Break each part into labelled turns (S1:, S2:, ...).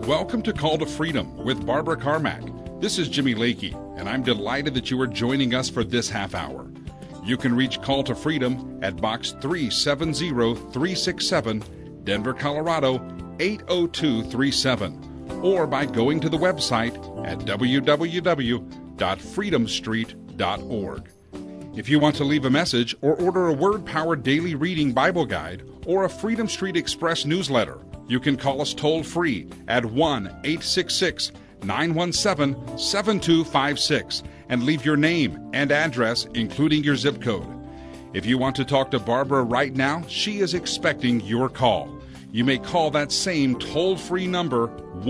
S1: Welcome to Call to Freedom with Barbara Carmack. This is Jimmy Lakey, and I'm delighted that you are joining us for this half hour. You can reach Call to Freedom at Box 370367, Denver, Colorado 80237, or by going to the website at www.freedomstreet.org. If you want to leave a message or order a Word-Powered Daily Reading Bible Guide or a Freedom Street Express newsletter, you can call us toll-free at 1-866-917-7256 and leave your name and address, including your zip code. If you want to talk to Barbara right now, she is expecting your call. You may call that same toll-free number,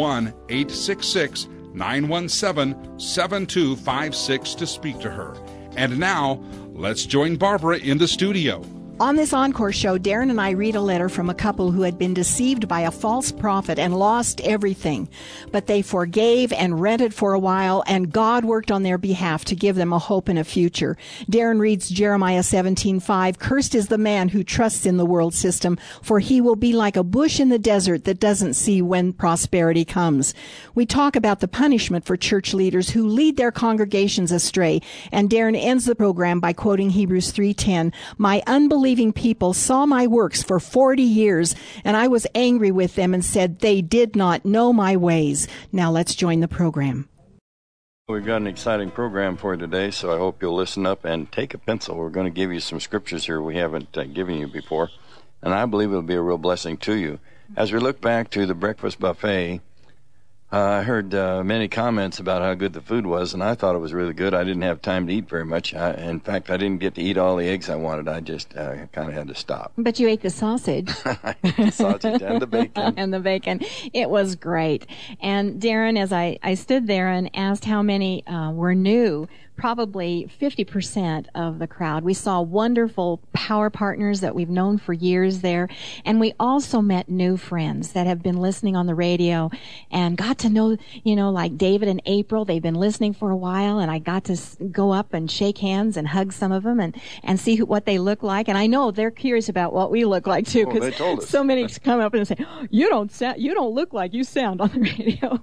S1: 1-866-917-7256, to speak to her. And now, let's join Barbara in the studio.
S2: On this Encore show, Darren and I read a letter from a couple who had been deceived by a false prophet and lost everything. But they forgave and rented for a while, and God worked on their behalf to give them a hope and a future. Darren reads Jeremiah 17:5, "Cursed is the man who trusts in the world system, for he will be like a bush in the desert that doesn't see when prosperity comes." We talk about the punishment for church leaders who lead their congregations astray, and Darren ends the program by quoting Hebrews 3:10, "My unbelieving people saw my works for 40 years, and I was angry with them and said they did not know my ways." Now let's join the program.
S3: We've got an exciting program for you today, so I hope you'll listen up and take a pencil. We're going to give you some scriptures here we haven't given you before, and I believe it'll be a real blessing to you. As we look back to the breakfast buffet, I heard many comments about how good the food was, and I thought it was really good. I didn't have time to eat very much. In fact, I didn't get to eat all the eggs I wanted. I just kind of had to stop.
S2: But you ate the sausage.
S3: I ate the sausage and the bacon.
S2: And the bacon. It was great. And Darren, as I stood there and asked how many were new, probably 50% of the crowd. We saw wonderful power partners that we've known for years there. And we also met new friends that have been listening on the radio and got to know, like David and April. They've been listening for a while, and I got to go up and shake hands and hug some of them and see what they look like. And I know they're curious about what we look like too, because so many come up and say, you don't look like you sound on the radio.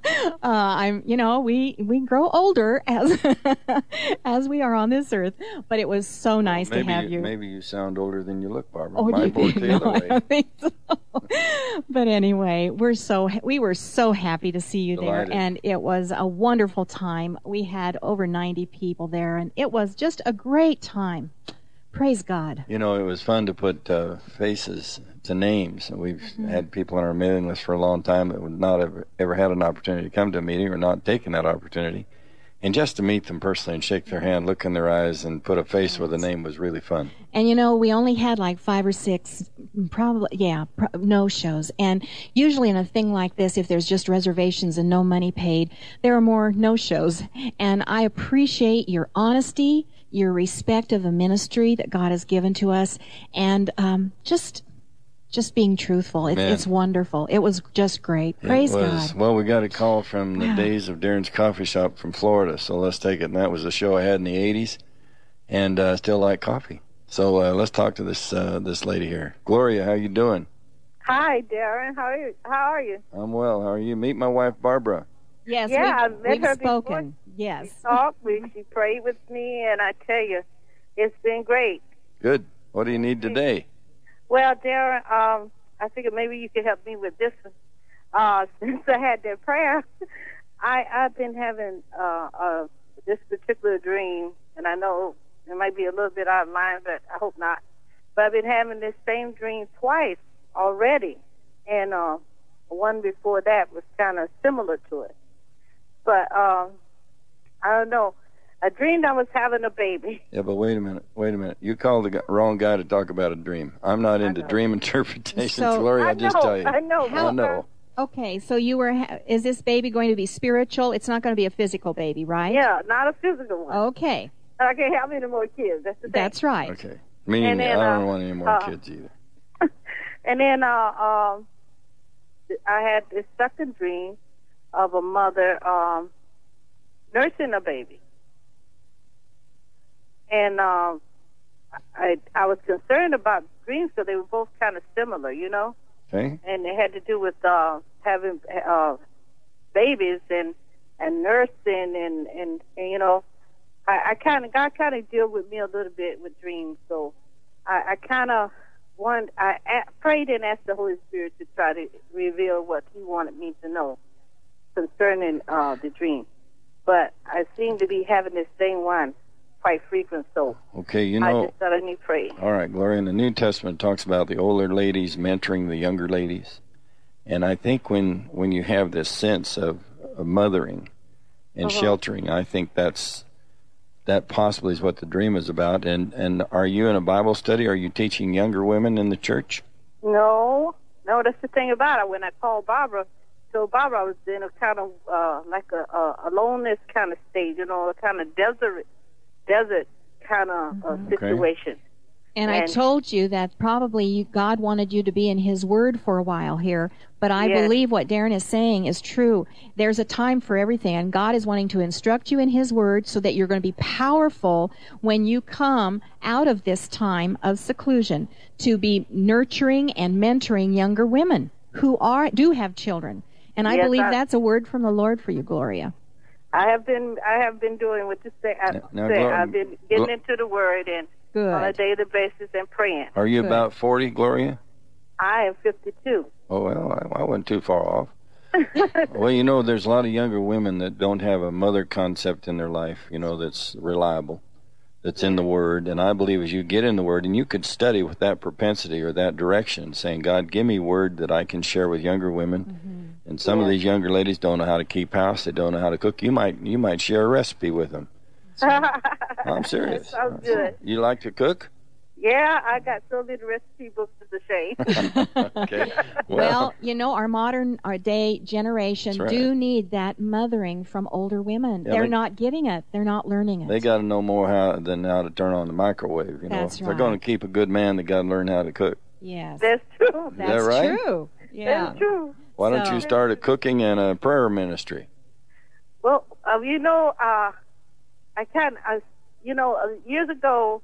S2: Well, we grow older as we are on this earth, but it was so nice to have you.
S3: Maybe you sound older than you look, Barbara.
S2: Oh,
S3: Might work the other way.
S2: I think so. But anyway, we were so happy to see you
S3: Delighted.
S2: there, and it was a wonderful time. We had over 90 people there, and it was just a great time. Praise God.
S3: It was fun to put faces to names. We've had people on our mailing list for a long time that would not have ever had an opportunity to come to a meeting or not taken that opportunity. And just to meet them personally and shake their hand, look in their eyes, and put a face with a name was really fun.
S2: And we only had like 5 or 6, no-shows. And usually in a thing like this, if there's just reservations and no money paid, there are more no-shows. And I appreciate your honesty, your respect of the ministry that God has given to us, and just being truthful. It's wonderful. It was just great. Praise God.
S3: Well, we got a call from the days of Darren's Coffee Shop from Florida, so let's take it. And that was a show I had in the 80s, and still like coffee. So let's talk to this lady here. Gloria, how you doing?
S4: Hi, Darren. How are you?
S3: I'm well. How are you? Meet my wife, Barbara.
S4: Yes, I've met her
S2: spoken.
S4: Before.
S2: Yes.
S4: We talked. She prayed with me, and I tell you, it's been great.
S3: Good. What do you need today?
S4: Well, Darren, I figured maybe you could help me with this one. Since I had that prayer, I've been having this particular dream, and I know it might be a little bit out of line, but I hope not. But I've been having this same dream twice already, and one before that was kind of similar to it. But I don't know. I dreamed I was having a baby.
S3: Yeah, but wait a minute. You called the wrong guy to talk about a dream. I'm not into dream interpretations,
S2: So,
S3: Gloria. I just tell you.
S4: I know.
S2: Okay, so is this baby going to be spiritual? It's not going to be a physical baby, right?
S4: Yeah, not a physical one.
S2: Okay.
S4: I can't have any more kids. That's the thing.
S2: That's right.
S3: Okay. Meaning I don't want any more kids either.
S4: And then I had this second dream of a mother nursing a baby. And I was concerned about dreams because they were both kind of similar,
S3: Okay.
S4: And it had to do with having babies and nursing and you know, God kind of deal with me a little bit with dreams. So I kind of prayed and asked the Holy Spirit to try to reveal what He wanted me to know concerning the dream. But I seem to be having the same one quite frequent, so
S3: okay, you know,
S4: I just thought I need to pray.
S3: All right, Gloria, in the New Testament talks about the older ladies mentoring the younger ladies. And I think when you have this sense of mothering and sheltering, I think that possibly is what the dream is about. And are you in a Bible study? Are you teaching younger women in the church?
S4: No, that's the thing about it. When I called Barbara, I was in a kind of like a loneliness kind of state, you know, a kind of desert kind of situation.
S2: And I told you that probably God wanted you to be in His Word for a while here, but I believe what Darren is saying is true. There's a time for everything, and God is wanting to instruct you in His Word so that you're going to be powerful when you come out of this time of seclusion to be nurturing and mentoring younger women who do have children. And I believe that's a word from the Lord for you, Gloria.
S4: I have been doing what you say. I've been getting into the Word and on a daily basis and praying.
S3: Are you about 40, Gloria?
S4: I am 52.
S3: Oh, well, I wasn't too far off. Well, you know, there's a lot of younger women that don't have a mother concept in their life, you know, that's reliable, that's in the Word. And I believe as you get in the Word, and you could study with that propensity or that direction, saying, God, give me Word that I can share with younger women. And some of these younger ladies don't know how to keep house. They don't know how to cook. You might share a recipe with them. I'm serious.
S4: That sounds good.
S3: You like to cook?
S4: Yeah, I got so many recipe books, it's a shame.
S3: Okay.
S2: Well, you know, our day generation do need that mothering from older women. Yeah, they're not getting it. They're not learning it.
S3: They got to know more how to turn on the microwave. You know,
S2: That's
S3: if they're going to keep a good man, they got to learn how to cook.
S2: Yes,
S4: that's true.
S2: That's
S3: that right?
S2: true. Yeah,
S4: that's true.
S3: Why don't you start a cooking and a prayer ministry?
S4: Well, you know, years ago,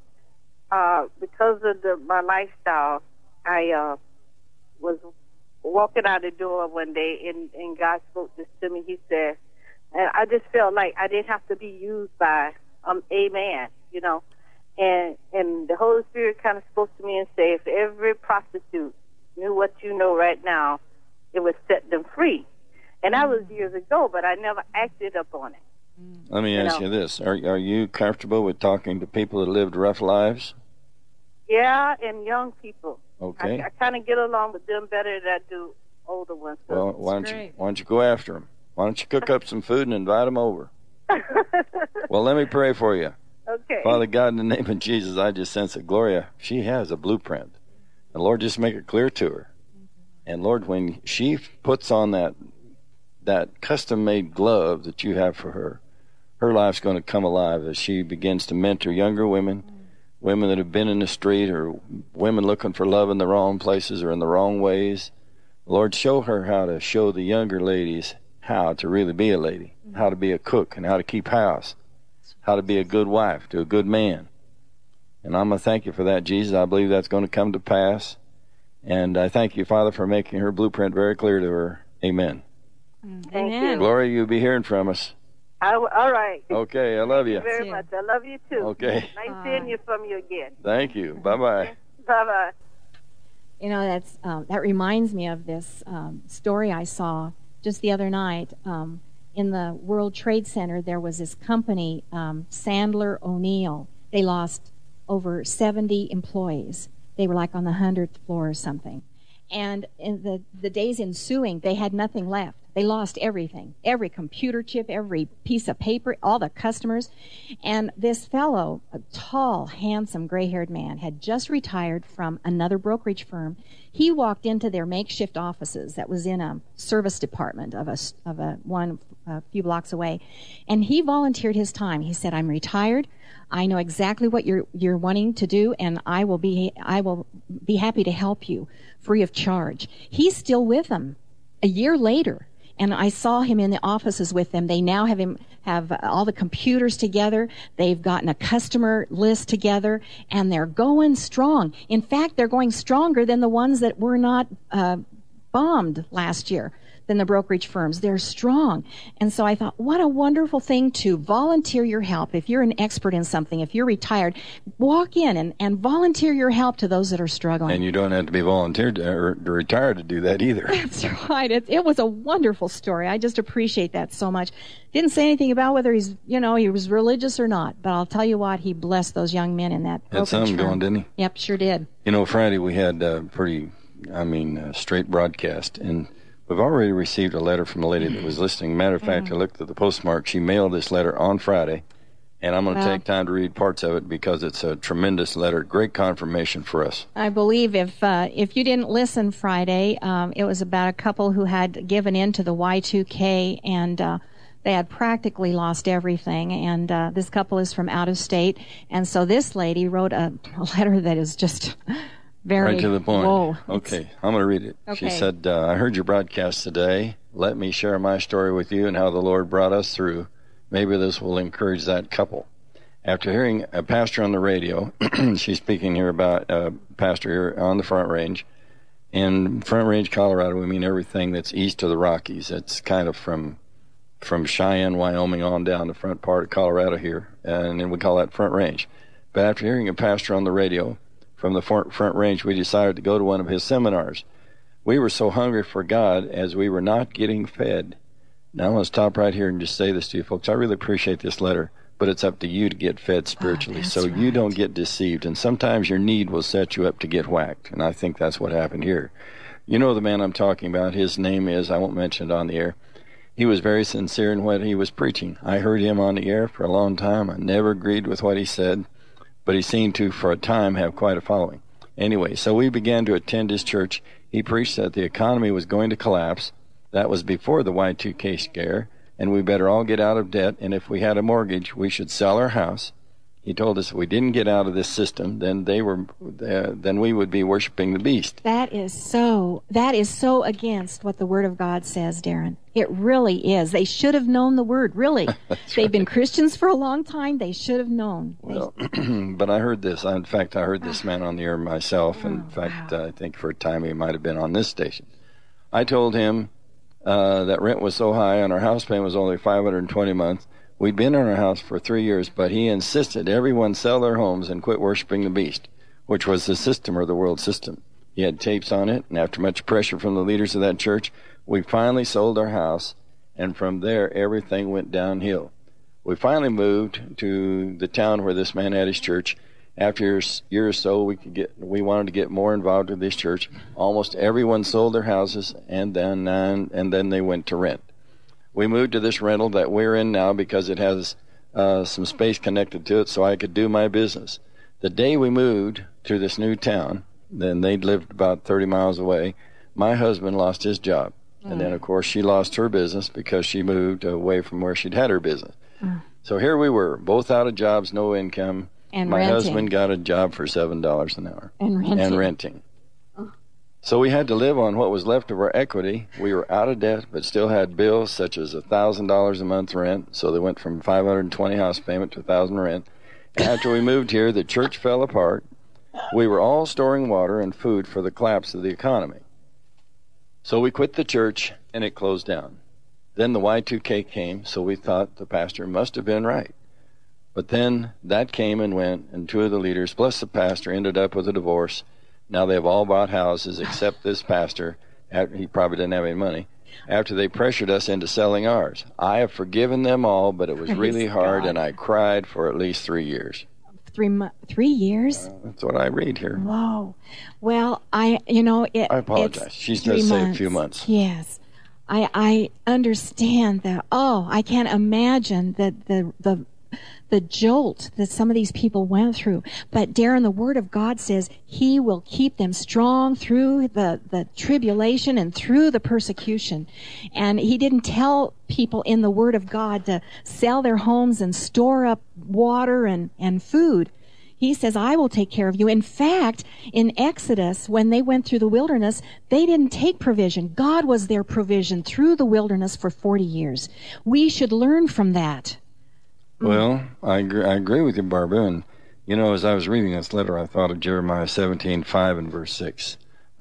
S4: because of my lifestyle, I was walking out the door one day, and God spoke this to me. He said, and I just felt like I didn't have to be used by a man, you know. And the Holy Spirit kind of spoke to me and said, if every prostitute knew what you know right now, it would set them free. And that was years ago, but I never acted up on it.
S3: Let me ask you this. Are you comfortable with talking to people that lived rough lives?
S4: Yeah, and young people.
S3: Okay.
S4: I kind of get along with them better than I do older ones. So.
S3: Well, why don't you go after them? Why don't you cook up some food and invite them over? Well, let me pray for you.
S4: Okay.
S3: Father God, in the name of Jesus, I just sense that Gloria, she has a blueprint. And Lord, just make it clear to her. And Lord, when she puts on that custom-made glove that you have for her, her life's going to come alive as she begins to mentor younger women, women that have been in the street, or women looking for love in the wrong places or in the wrong ways. Lord, show her how to show the younger ladies how to really be a lady, how to be a cook, and how to keep house, how to be a good wife to a good man. And I'm going to thank you for that, Jesus. I believe that's going to come to pass. And I thank you, Father, for making her blueprint very clear to her. Amen.
S4: Thank you.
S3: Gloria, you'll be hearing from us.
S4: All right.
S3: Okay, I love you.
S4: Thank you very much. I love you, too.
S3: Okay.
S4: Nice seeing from you again.
S3: Thank you. Bye-bye.
S4: Bye-bye.
S2: You know, that reminds me of this story I saw just the other night. In the World Trade Center, there was this company, Sandler O'Neill. They lost over 70 employees. They were like on the 100th floor or something. And in the days ensuing, they had nothing left. They lost everything, every computer chip, every piece of paper, all the customers. And this fellow, a tall, handsome, gray-haired man, had just retired from another brokerage firm. He walked into their makeshift offices that was in a service department of a few blocks away, and he volunteered his time. He said, "I'm retired. I know exactly what you're wanting to do, and I will be happy to help you free of charge." He's still with them a year later, and I saw him in the offices with them. They now have all the computers together. They've gotten a customer list together, and they're going strong. In fact, they're going stronger than the ones that were not bombed last year. than the brokerage firms. They're strong. And so I thought, what a wonderful thing to volunteer your help. If you're an expert in something, if you're retired, walk in and volunteer your help to those that are struggling.
S3: And you don't have to be volunteered or retired to do that either.
S2: That's right. It was a wonderful story. I just appreciate that so much. Didn't say anything about whether he was religious or not, but I'll tell you what, he blessed those young men in that brokerage
S3: Had something
S2: firm.
S3: going, didn't he?
S2: Yep, sure did.
S3: Friday we had a pretty, straight broadcast, and we've already received a letter from a lady that was listening. Matter of fact, I looked at the postmark. She mailed this letter on Friday, and I'm going to take time to read parts of it because it's a tremendous letter, great confirmation for us.
S2: I believe if you didn't listen Friday, it was about a couple who had given in to the Y2K, and they had practically lost everything, and this couple is from out of state, and so this lady wrote a letter that is just very...
S3: Right to the point.
S2: Whoa.
S3: Okay, I'm going to read it.
S2: Okay.
S3: She said, I heard your broadcast today. Let me share my story with you and how the Lord brought us through. Maybe this will encourage that couple. After hearing a pastor on the radio, she's speaking here about a pastor here on the Front Range. In Front Range, Colorado, we mean everything that's east of the Rockies. It's kind of from Cheyenne, Wyoming on down the front part of Colorado here, and then we call that Front Range. But after hearing a pastor on the radio from the Front Range, we decided to go to one of his seminars. We were so hungry for God as we were not getting fed. Now I'm going to stop right here and just say this to you folks. I really appreciate this letter, but it's up to you to get fed spiritually, so you don't get deceived. And sometimes your need will set you up to get whacked, and I think that's what happened here. You know the man I'm talking about. His name is, I won't mention it on the air. He was very sincere in what he was preaching. I heard him on the air for a long time. I never agreed with what he said, but he seemed to, for a time, have quite a following. Anyway, so we began to attend his church. He preached that the economy was going to collapse. That was before the Y2K scare, and we better all get out of debt, and if we had a mortgage, we should sell our house. He told us if we didn't get out of this system, then we would be worshiping the beast.
S2: That is so against what the Word of God says, Darren. It really is. They should have known the Word, really. They've been Christians for a long time. They should have known.
S3: Well, but I heard this. In fact, I heard this man on the air myself. In fact, I think for a time he might have been on this station. I told him that rent was so high and our house payment was only $520 a month. We'd been in our house for 3 years, but he insisted everyone sell their homes and quit worshiping the beast, which was the system or the world system. He had tapes on it, and after much pressure from the leaders of that church, we finally sold our house, and from there everything went downhill. We finally moved to the town where this man had his church. After a year or so, we wanted to get more involved with this church. Almost everyone sold their houses, and then they went to rent. We moved to this rental that we're in now because it has some space connected to it so I could do my business. The day we moved to this new town, then they'd lived about 30 miles away, my husband lost his job. And then, of course, she lost her business because she moved away from where she'd had her business. So here we were, both out of jobs, no income.
S2: And
S3: my
S2: renting.
S3: husband got a job for $7 an hour.
S2: And renting.
S3: So we had to live on what was left of our equity. We were out of debt, but still had bills such as $1,000 a month rent. So they went from $520 house payment to $1,000 rent. And after we moved here, the church fell apart. We were all storing water and food for the collapse of the economy. So we quit the church, and it closed down. Then the Y2K came, so we thought the pastor must have been right. But then that came and went, and two of the leaders, plus the pastor, ended up with a divorce. Now they've all bought houses except this pastor. He probably didn't have any money. After they pressured us into selling ours. I have forgiven them all, but it was really hard, and I cried for at least 3 years.
S2: 3 years?
S3: That's what I read here.
S2: Whoa. Well, I
S3: apologize. She does say a few months.
S2: Yes. I understand that. Oh, I can't imagine that the jolt that some of these people went through. But Darren, the Word of God says He will keep them strong through the tribulation and through the persecution. And He didn't tell people in the Word of God to sell their homes and store up water and food. He says, I will take care of you. In fact, in Exodus, when they went through the wilderness, they didn't take provision. God was their provision through the wilderness for 40 years. We should learn from that.
S3: Well, I agree with you, Barbara. And, as I was reading this letter, I thought of Jeremiah 17:5 and verse 6.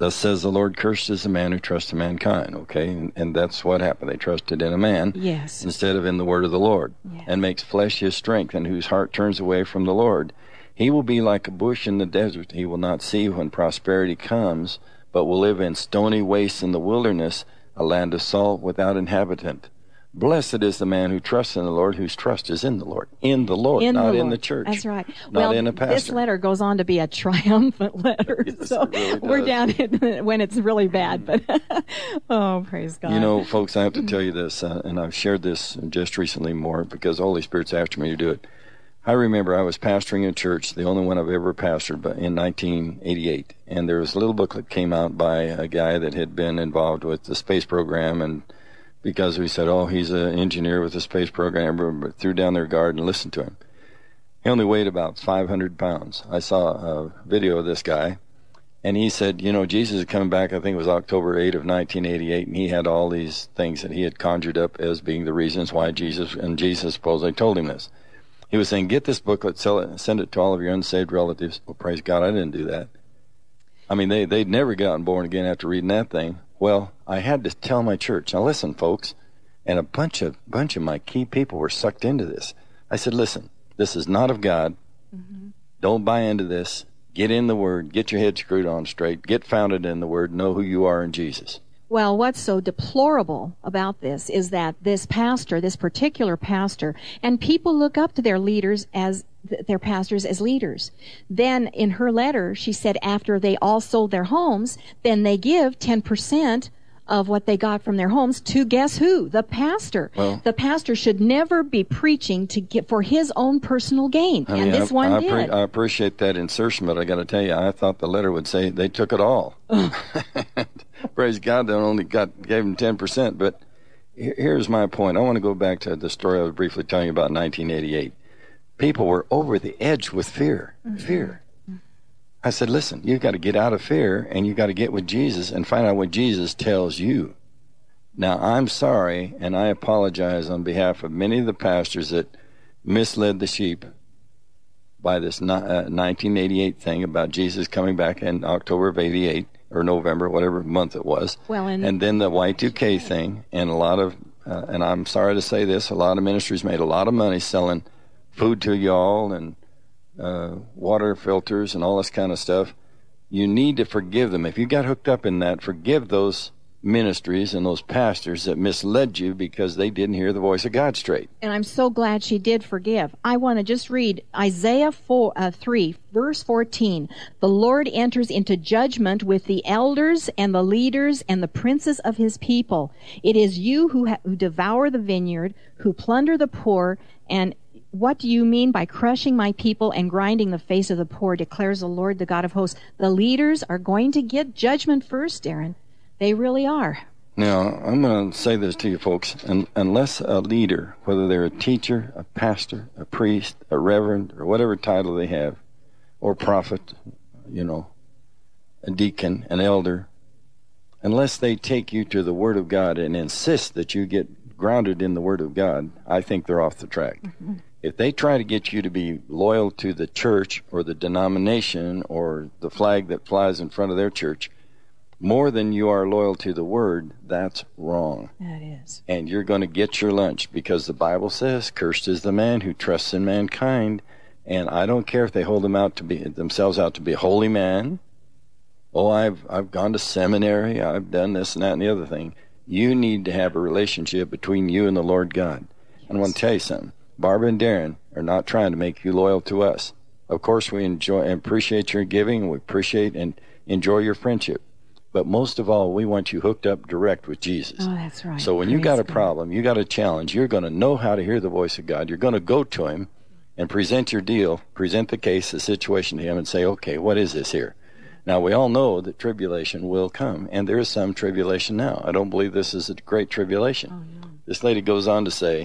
S3: Thus says the Lord, cursed is the man who trusts in mankind, okay? And that's what happened. They trusted in a man
S2: Yes.
S3: instead of in the word of the Lord,
S2: Yes.
S3: and makes flesh his strength, and whose heart turns away from the Lord. He will be like a bush in the desert. He will not see when prosperity comes, but will live in stony wastes in the wilderness, a land of salt without inhabitant. Blessed is the man who trusts in the Lord, whose trust is in the Lord. In the Lord, not in the church.
S2: That's right.
S3: Not in a pastor.
S2: This letter goes on to be a triumphant letter.
S3: Yes,
S2: so
S3: it really
S2: we're
S3: does.
S2: down in, when it's really bad. But oh, praise God.
S3: You know, folks, I have to tell you this, and I've shared this just recently more because the Holy Spirit's after me to do it. I remember I was pastoring a church, the only one I've ever pastored, but in 1988. And there was a little booklet that came out by a guy that had been involved with the space program, and because we said, oh, he's an engineer with the space program, everybody threw down their guard and listened to him. He only weighed about 500 pounds. I saw a video of this guy, and he said, you know, Jesus is coming back, I think it was October 8 of 1988, and he had all these things that he had conjured up as being the reasons why Jesus supposedly told him this. He was saying, get this booklet, sell it, and send it to all of your unsaved relatives. Well, praise God, I didn't do that. I mean, they'd never gotten born again after reading that thing. Well, I had to tell my church, now listen, folks, and a bunch of my key people were sucked into this. I said, listen, this is not of God. Mm-hmm. Don't buy into this. Get in the Word. Get your head screwed on straight. Get founded in the Word. Know who you are in Jesus.
S2: Well, what's so deplorable about this is that this pastor, this particular pastor, and people look up to their leaders as their pastors as leaders. Then in her letter, she said after they all sold their homes, then they give 10% of what they got from their homes to guess who? The pastor. Well, the pastor should never be preaching to get for his own personal gain.
S3: I mean,
S2: and this one did.
S3: I appreciate that insertion, but I got to tell you, I thought the letter would say they took it all. Praise God, they only gave them 10%. But here's my point. I want to go back to the story I was briefly telling you about 1988. People were over the edge with fear. Mm-hmm. Fear. I said, listen, you've got to get out of fear, and you've got to get with Jesus and find out what Jesus tells you. Now, I'm sorry, and I apologize on behalf of many of the pastors that misled the sheep by this 1988 thing about Jesus coming back in October of 88, or November, whatever month it was.
S2: Well,
S3: and then the Y2K thing, and a lot of, and I'm sorry to say this, a lot of ministries made a lot of money selling food to y'all and water filters and all this kind of stuff. You need to forgive them. If you got hooked up in that, forgive those ministries and those pastors that misled you because they didn't hear the voice of God straight.
S2: And I'm so glad she did forgive. I want to just read Isaiah 3, verse 14. The Lord enters into judgment with the elders and the leaders and the princes of his people. It is you who devour the vineyard, who plunder the poor, and what do you mean by crushing my people and grinding the face of the poor, declares the Lord, the God of hosts. The leaders are going to get judgment first, Darren. They really are.
S3: Now, I'm going to say this to you folks. Unless a leader, whether they're a teacher, a pastor, a priest, a reverend, or whatever title they have, or prophet, you know, a deacon, an elder, unless they take you to the Word of God and insist that you get grounded in the Word of God, I think they're off the track. Mm-hmm. If they try to get you to be loyal to the church or the denomination or the flag that flies in front of their church more than you are loyal to the Word, that's wrong.
S2: That is.
S3: And you're going to get your lunch because the Bible says, cursed is the man who trusts in mankind. And I don't care if they hold themselves out to be a holy man. Oh, I've gone to seminary, I've done this and that and the other thing. You need to have a relationship between you and the Lord God. Yes. And I want to tell you something. Barbara and Darren are not trying to make you loyal to us. Of course, we enjoy and appreciate your giving. We appreciate and enjoy your friendship. But most of all, we want you hooked up direct with Jesus.
S2: Oh, that's right.
S3: So when you got a problem, you got a challenge, you're going to know how to hear the voice of God. You're going to go to Him and present your deal, present the case, the situation to Him, and say, okay, what is this here? Now, we all know that tribulation will come, and there is some tribulation now. I don't believe this is a great tribulation. Oh, no. This lady goes on to say,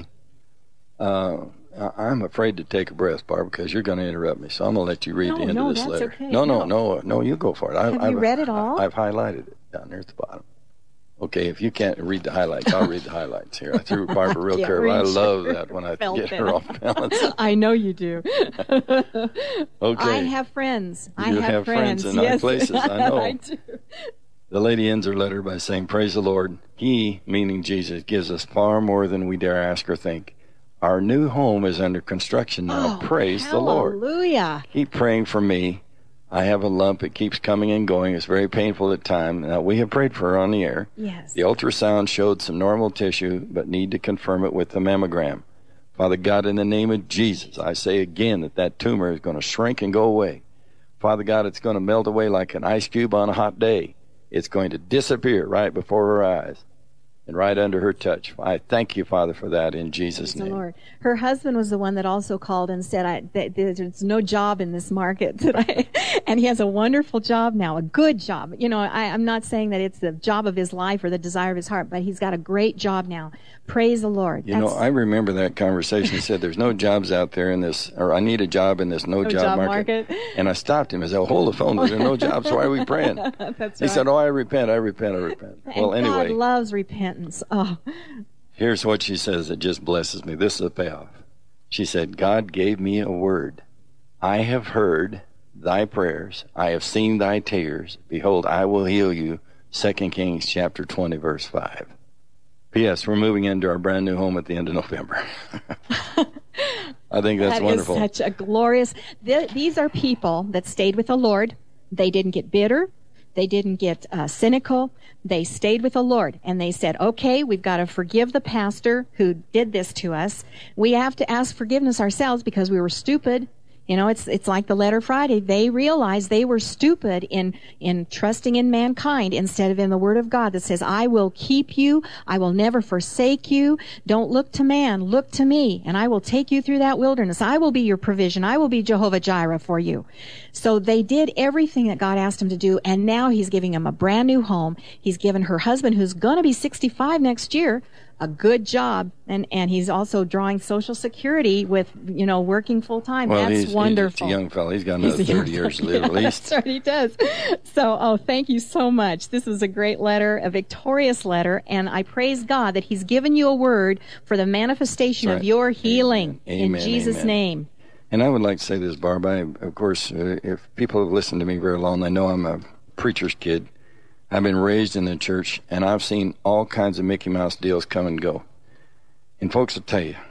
S3: I'm afraid to take a breath, Barbara, because you're going to interrupt me. So I'm going to let you read the end of this letter.
S2: Okay.
S3: No, you go for it.
S2: Have you read it all?
S3: I've highlighted it down there at the bottom. Okay, if you can't read the highlights, I'll read the highlights here. I threw Barbara real curve. I love that when I get her off balance.
S2: I know you do.
S3: Okay.
S2: I have friends.
S3: You have friends in high places, I know.
S2: I do.
S3: The lady ends her letter by saying, praise the Lord. He, meaning Jesus, gives us far more than we dare ask or think. Our new home is under construction now. Praise the Lord.
S2: Hallelujah.
S3: Keep praying for me. I have a lump. It keeps coming and going. It's very painful at times. Now, we have prayed for her on the air.
S2: Yes.
S3: The ultrasound showed some normal tissue, but need to confirm it with the mammogram. Father God, in the name of Jesus, I say again that tumor is going to shrink and go away. Father God, it's going to melt away like an ice cube on a hot day. It's going to disappear right before her eyes and right under her touch. I thank you, Father, for that in Jesus' name.
S2: Lord. Her husband was the one that also called and said, there's no job in this market today. And he has a wonderful job now, a good job. You know, I'm not saying that it's the job of his life or the desire of his heart, but he's got a great job now. Praise the Lord.
S3: You know, I remember that conversation. He said, there's no jobs out there in this, or I need a job in this no job market. And I stopped him. I said, hold the phone. There's no jobs. Why are we praying?
S2: That's
S3: he
S2: right.
S3: said, I repent. Well,
S2: and
S3: anyway.
S2: God loves repentance. Oh.
S3: Here's what she says that just blesses me. This is the payoff. She said, God gave me a word. I have heard thy prayers. I have seen thy tears. Behold, I will heal you. 2 Kings chapter 20, verse 5. P.S. We're moving into our brand new home at the end of November. I think that's wonderful.
S2: That is such a glorious... These are people that stayed with the Lord. They didn't get bitter. They didn't get cynical. They stayed with the Lord. And they said, okay, we've got to forgive the pastor who did this to us. We have to ask forgiveness ourselves because we were stupid. You know, it's like the letter Friday. They realized they were stupid in trusting in mankind instead of in the Word of God that says, I will keep you. I will never forsake you. Don't look to man. Look to me. And I will take you through that wilderness. I will be your provision. I will be Jehovah Jireh for you. So they did everything that God asked them to do. And now he's giving them a brand new home. He's given her husband, who's going to be 65 next year, a good job, and he's also drawing Social Security with, you know, working full time.
S3: Well,
S2: that's wonderful.
S3: He's a young fellow. He's got another 30 years to live at least.
S2: That's right, he does. So, thank you so much. This is a great letter, a victorious letter, and I praise God that he's given you a word for the manifestation of your healing in Jesus' name.
S3: And I would like to say this, Barb. Of course, if people have listened to me very long, they know I'm a preacher's kid. I've been raised in the church, and I've seen all kinds of Mickey Mouse deals come and go. And folks will tell you,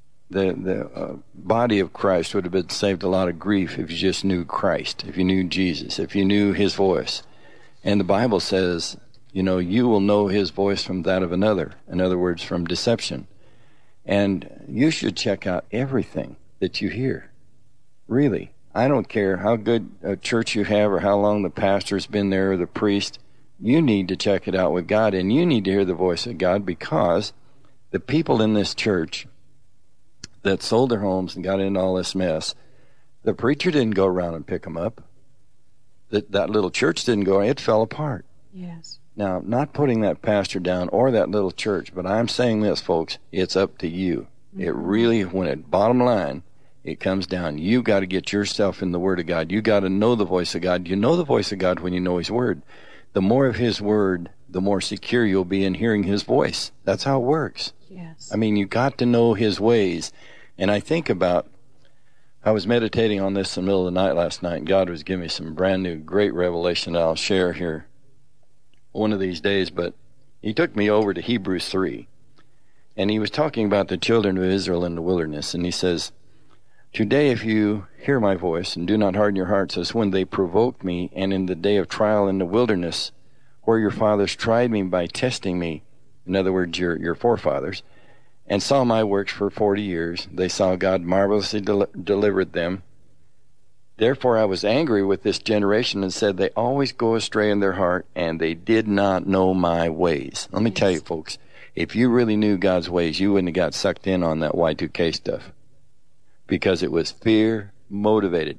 S3: the body of Christ would have been saved a lot of grief if you just knew Christ, if you knew Jesus, if you knew his voice. And the Bible says, you know, you will know his voice from that of another. In other words, from deception. And you should check out everything that you hear. Really. I don't care how good a church you have or how long the pastor's been there or the priest. You need to check it out with God, and you need to hear the voice of God, because the people in this church that sold their homes and got into all this mess, the preacher didn't go around and pick them up. That little church didn't go, it fell apart.
S2: Yes.
S3: Now, not putting that pastor down or that little church, but I'm saying this, folks, it's up to you. Mm-hmm. It really, when it bottom line, it comes down. You got to get yourself in the Word of God. You got to know the voice of God. You know the voice of God when you know his Word. The more of his Word, the more secure you'll be in hearing his voice. That's how it works.
S2: Yes.
S3: I mean, you got to know his ways. And I think about, I was meditating on this in the middle of the night last night, and God was giving me some brand new great revelation that I'll share here one of these days. But he took me over to Hebrews 3, and he was talking about the children of Israel in the wilderness. And he says, today, if you hear my voice and do not harden your hearts as when they provoked me, and in the day of trial in the wilderness, where your fathers tried me by testing me, in other words, your forefathers, and saw my works for 40 years, they saw God marvelously delivered them. Therefore I was angry with this generation and said, they always go astray in their heart, and they did not know my ways. Let me tell you, folks, if you really knew God's ways, you wouldn't have got sucked in on that Y2K stuff. Because it was fear motivated.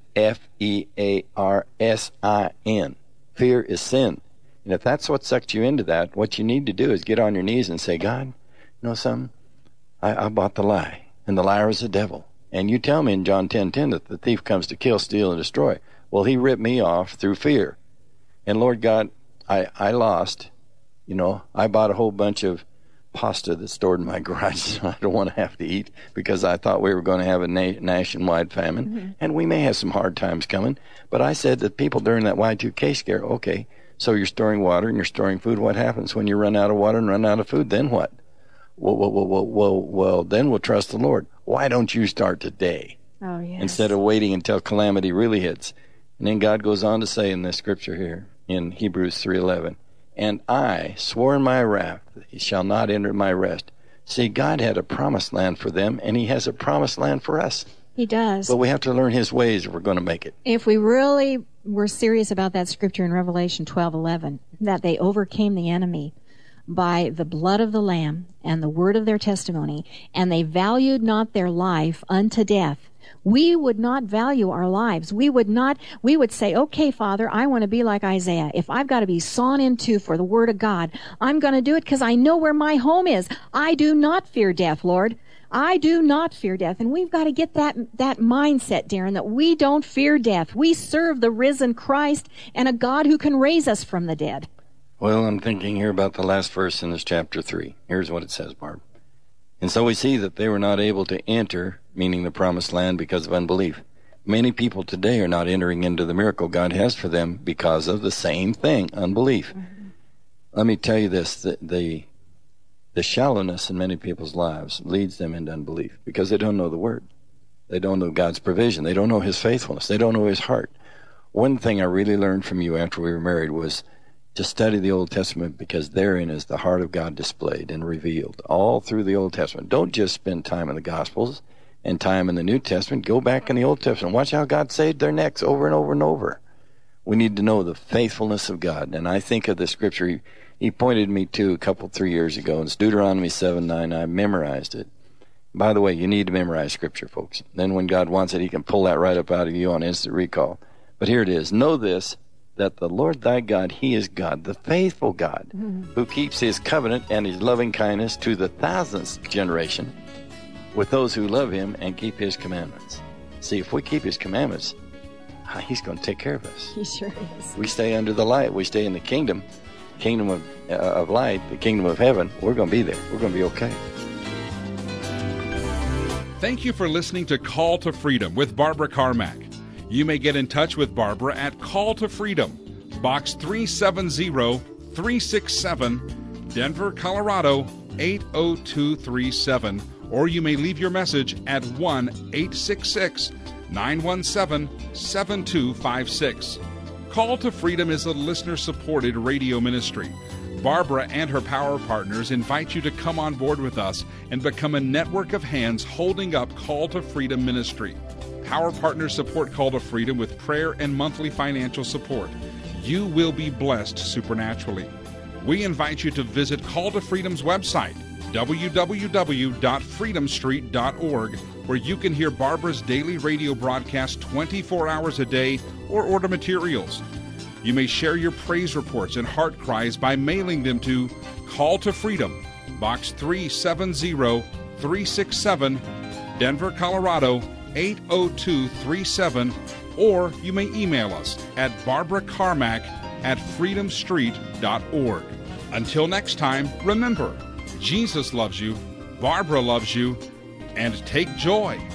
S3: F-E-A-R-S-I-N. Fear is sin. And if that's what sucked you into that, what you need to do is get on your knees and say, God, you know something? I bought the lie, and the liar is the devil. And you tell me in John 10:10 that the thief comes to kill, steal, and destroy. Well, he ripped me off through fear. And Lord God, I lost. You know, I bought a whole bunch of pasta that's stored in my garage I don't want to have to eat, because I thought we were going to have a nationwide famine. Mm-hmm. And we may have some hard times coming. But I said that people during that Y2K scare, okay, So you're storing water and you're storing food. What happens when you run out of water and run out of food? Then what? Well, then we'll trust the Lord. Why don't you start today?
S2: Oh, yes.
S3: Instead of waiting until calamity really hits. And then God goes on to say in this scripture here, in Hebrews 3:11, and I swore in my wrath, he shall not enter my rest. See, God had a promised land for them, and he has a promised land for us.
S2: He does.
S3: But we have to learn his ways if we're going to make it.
S2: If we really were serious about that scripture in Revelation 12:11, that they overcame the enemy by the blood of the Lamb and the word of their testimony, and they valued not their life unto death, we would not value our lives. We would say, okay, Father, I want to be like Isaiah. If I've got to be sawn in two for the word of God, I'm going to do it because I know where my home is. I do not fear death, Lord. I do not fear death. And we've got to get that mindset, Darren, that we don't fear death. We serve the risen Christ and a God who can raise us from the dead.
S3: Well, I'm thinking here about the last verse in this chapter 3. Here's what it says, Barb. And so we see that they were not able to enter, meaning the promised land, because of unbelief. Many people today are not entering into the miracle God has for them because of the same thing, unbelief. Mm-hmm. Let me tell you this, the shallowness in many people's lives leads them into unbelief because they don't know the Word. They don't know God's provision. They don't know His faithfulness. They don't know His heart. One thing I really learned from you after we were married was to study the Old Testament, because therein is the heart of God displayed and revealed all through the Old Testament. Don't just spend time in the Gospels and time in the New Testament. Go back in the Old Testament. Watch how God saved their necks over and over and over. We need to know the faithfulness of God. And I think of the scripture he pointed me to 3 years ago. It's Deuteronomy 7:9. I memorized it. By the way, you need to memorize scripture, folks. Then when God wants it, he can pull that right up out of you on instant recall. But here it is. Know this, that the Lord thy God, he is God, the faithful God, who keeps his covenant and his loving kindness to the 1,000th generation with those who love him and keep his commandments. See, if we keep his commandments, he's going to take care of us.
S2: He sure is.
S3: We stay under the light. We stay in the kingdom of light, the kingdom of heaven. We're going to be there. We're going to be okay.
S1: Thank you for listening to Call to Freedom with Barbara Carmack. You may get in touch with Barbara at Call to Freedom, Box 370-367, Denver, Colorado 80237, or you may leave your message at 1-866-917-7256. Call to Freedom is a listener-supported radio ministry. Barbara and her power partners invite you to come on board with us and become a network of hands holding up Call to Freedom ministry. Power partners support Call to Freedom with prayer and monthly financial support. You will be blessed supernaturally. We invite you to visit Call to Freedom's website, www.freedomstreet.org, where you can hear Barbara's daily radio broadcast 24 hours a day or order materials. You may share your praise reports and heart cries by mailing them to Call to Freedom, Box 370-367, Denver, Colorado 80237, or you may email us at barbaracarmack@freedomstreet.org. Until next time, remember, Jesus loves you, Barbara loves you, and take joy